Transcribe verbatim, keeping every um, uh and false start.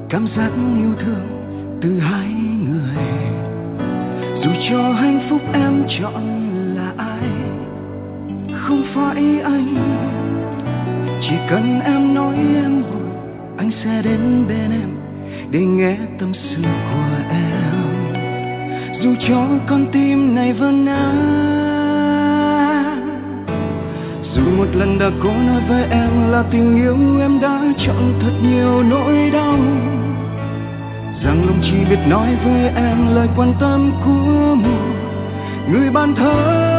cảm giác yêu thương từ hai người. Dù cho hạnh phúc em chọn là ai, không phải anh, chỉ cần em nói em buồn, anh sẽ đến bên em để nghe tâm sự của em. Dù cho con tim này vỡ nát, dù một lần đã cố nói với em là tình yêu em đã chọn thật nhiều nỗi đau, rằng lòng chỉ biết nói với em lời quan tâm của một người bạn thân.